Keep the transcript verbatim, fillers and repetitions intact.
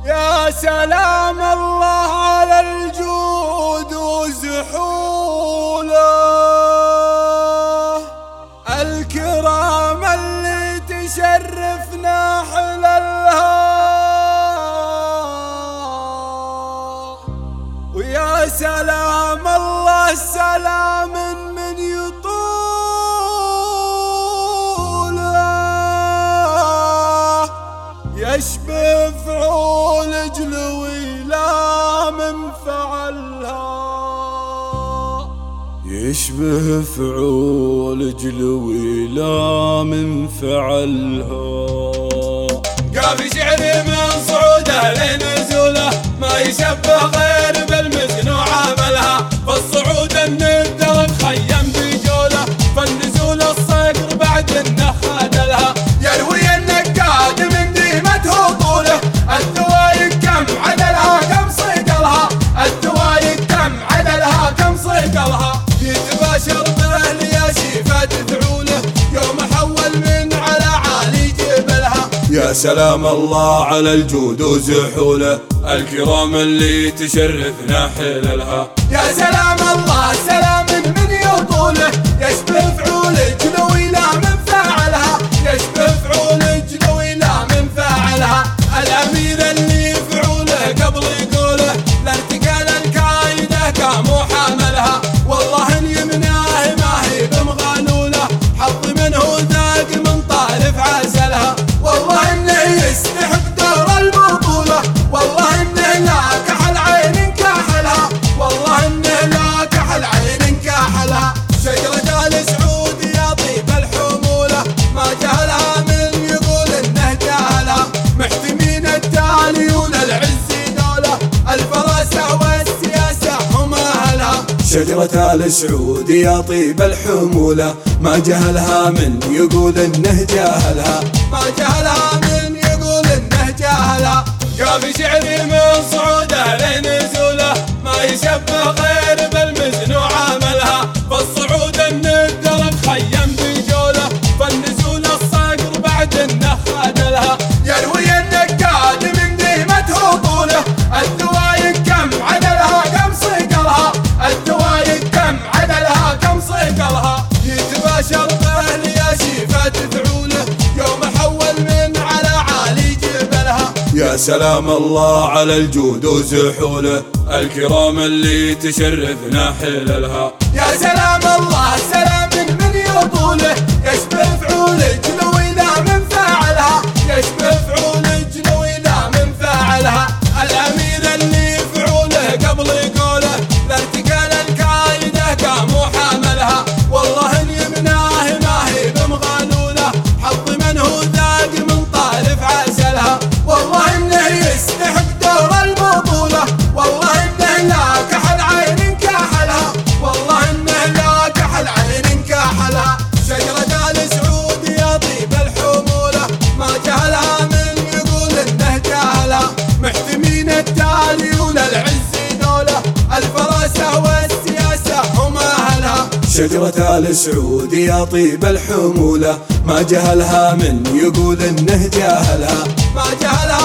يا سلام الله على الجود وزحوله، الكرام اللي تشرفنا حللها، ويا سلام الله السلام من يطوله، يشبه فعول جلوي لا من فعلها، يشبه فعول جلوي لا من فعلها. قافي شعري من صعوده لنزوله، ما يشبه غير بالمزن وعاملها، فالصعود الندر خيم بجوله، فالنزول الصقر بعد انه خادلها، يروي النقاد من ديمته طوله، الدوايق كم عدلها كم صيقلها، الدوايق كم عدلها كم صيقلها، يتباشر به ليشيفة فعوله، يوم حول من على عالي جبلها. يا سلام الله على الجود وزحوله، الكرام اللي تشرفنا حللها، يا سلام الله سلام من يطوله، يشبه فعول جلوي لا من فاعلها، يشبه فعول جلوي لا من فاعلها، الامير اللي فعوله قبل يقوله، لارتقال الكايده كامو حاملها، والله ان يمناه ما هي بمغالوله، حظ منه ذاق من طالف عسلها، والله انه يستحق دور البطوله، والله انه لا كحل عين كاحلها، والله انه لا كحل عين كاحلها، شجرة آل سعود يا طيب الحمولة، ما جهلها من يقول انه جهلها، محتمين التاليون العز دولة، الفراسة والسياسة هم اهلها. شجرة آل سعود يا طيب الحمولة، ما جهلها من يقول انه جاهلها، ما جهلها من يقول انه جاهلها. قافي شعري من صعوده لنزوله، ما يشبه غير بالمزن وعاملها، فالصعود الندر خيم بجوله، فالنزول الصقر بعد انه خادلها، يروي النقاد من ديمته طوله، الدوايق كم عدلها كم صيقلها، الدوايق كم عدلها كم صيقلها، يتباشر به ليشيفة فعوله، يوم حول من على عالي جبلها. يا سلام الله على الجود وزحوله، الكرام اللي تشرفنا حللها، يا سلام الله سلام من يطوله، يشبه فعول جلوي لا من فاعلها، يشبه فعول جلوي لا من فاعلها، الامير اللي فعوله قبل يقوله، لارتقال الكايده كامو حاملها، والله ان يمناه ما هي بمغالوله، حظ منه ذاق من طالف عسلها، والله انه يستحق دور البطوله، والله انه لا كحل عين كاحلها، والله انه لا كحل عين كاحلها، شجرة آل سعود يا طيب الحمولة، ما جهلها من يقول انه جاهلها، محتمين التاليون العز دولة، الفراسة والسياسة هم اهلها. شجرة آل سعود يا طيب الحمولة، ما جهلها من يقول انه جاهلها، ما جهلها